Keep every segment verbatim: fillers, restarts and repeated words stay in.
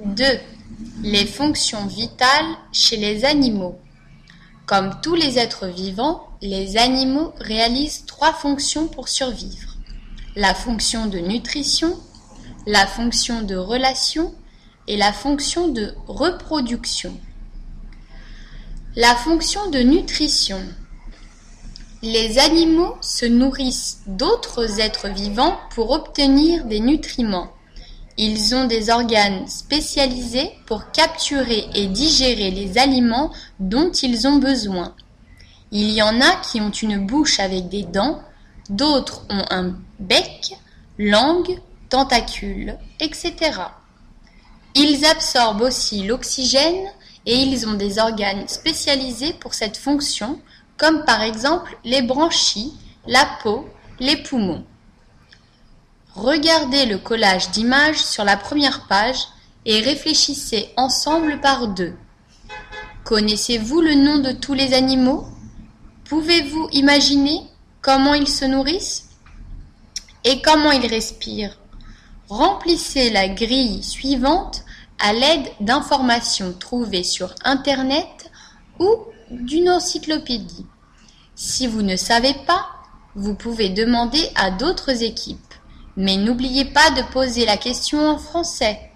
deux. Les fonctions vitales chez les animaux. Comme tous les êtres vivants, les animaux réalisent trois fonctions pour survivre. La fonction de nutrition, la fonction de relation et la fonction de reproduction. La fonction de nutrition. Les animaux se nourrissent d'autres êtres vivants pour obtenir des nutriments. Ils ont des organes spécialisés pour capturer et digérer les aliments dont ils ont besoin. Il y en a qui ont une bouche avec des dents, d'autres ont un bec, langue, tentacules, et cetera. Ils absorbent aussi l'oxygène et ils ont des organes spécialisés pour cette fonction, comme par exemple les branchies, la peau, les poumons. Regardez le collage d'images sur la première page et réfléchissez ensemble par deux. Connaissez-vous le nom de tous les animaux? Pouvez-vous imaginer comment ils se nourrissent et comment ils respirent? Remplissez la grille suivante à l'aide d'informations trouvées sur Internet ou d'une encyclopédie. Si vous ne savez pas, vous pouvez demander à d'autres équipes. Mais n'oubliez pas de poser la question en français.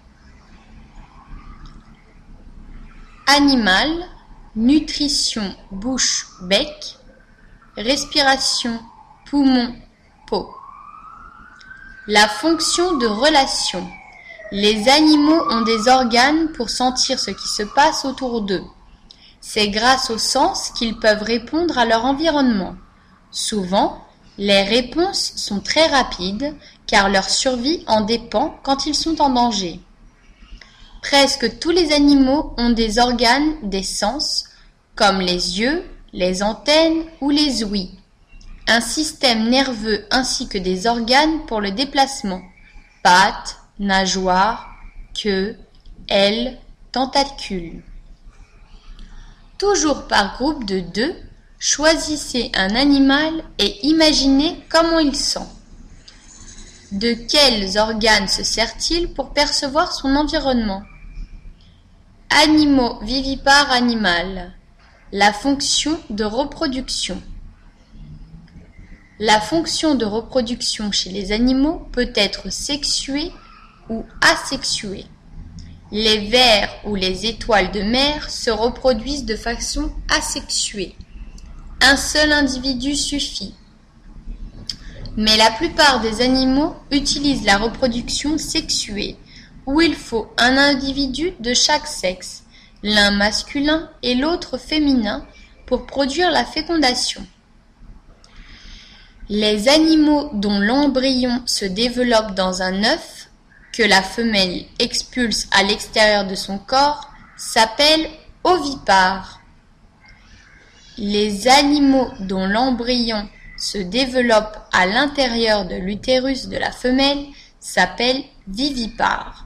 Animal, nutrition, bouche, bec, respiration, poumon, peau. La fonction de relation. Les animaux ont des organes pour sentir ce qui se passe autour d'eux. C'est grâce au sens qu'ils peuvent répondre à leur environnement. Souvent, les réponses sont très rapides car leur survie en dépend quand ils sont en danger. Presque tous les animaux ont des organes, des sens, comme les yeux, les antennes ou les ouïes, un système nerveux ainsi que des organes pour le déplacement, pattes, nageoires, queue, ailes, tentacules. Toujours par groupe de deux, choisissez un animal et imaginez comment il sent. De quels organes se sert-il pour percevoir son environnement? Animaux vivipares animal. La fonction de reproduction. La fonction de reproduction chez les animaux peut être sexuée ou asexuée. Les vers ou les étoiles de mer se reproduisent de façon asexuée. Un seul individu suffit. Mais la plupart des animaux utilisent la reproduction sexuée, où il faut un individu de chaque sexe, l'un masculin et l'autre féminin, pour produire la fécondation. Les animaux dont l'embryon se développe dans un œuf, que la femelle expulse à l'extérieur de son corps, s'appellent ovipares. Les animaux dont l'embryon se développe à l'intérieur de l'utérus de la femelle s'appellent vivipares.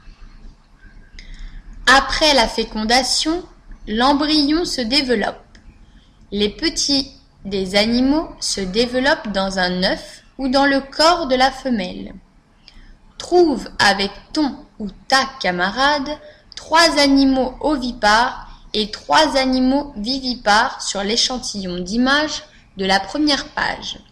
Après la fécondation, l'embryon se développe. Les petits des animaux se développent dans un œuf ou dans le corps de la femelle. Trouve avec ton ou ta camarade trois animaux ovipares et trois animaux vivipares sur l'échantillon d'images de la première page.